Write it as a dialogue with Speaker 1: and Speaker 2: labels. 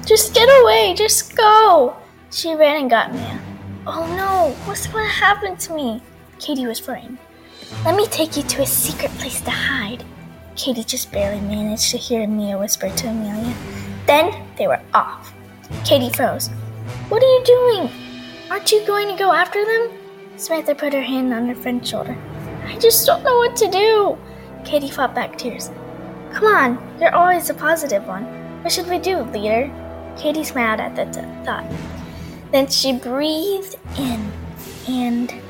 Speaker 1: Just get away, just go. She ran and got Mia. Oh no, what's going to happen to me? Katie was frightened. Let me take you to a secret place to hide. Katie just barely managed to hear Mia whisper to Amelia. Then they were off. Katie froze. What are you doing? Aren't you going to go after them? Samantha put her hand on her friend's shoulder. I just don't know what to do. Katie fought back tears. Come on, you're always a positive one. What should we do, leader? Katie smiled at the thought. Then she breathed in and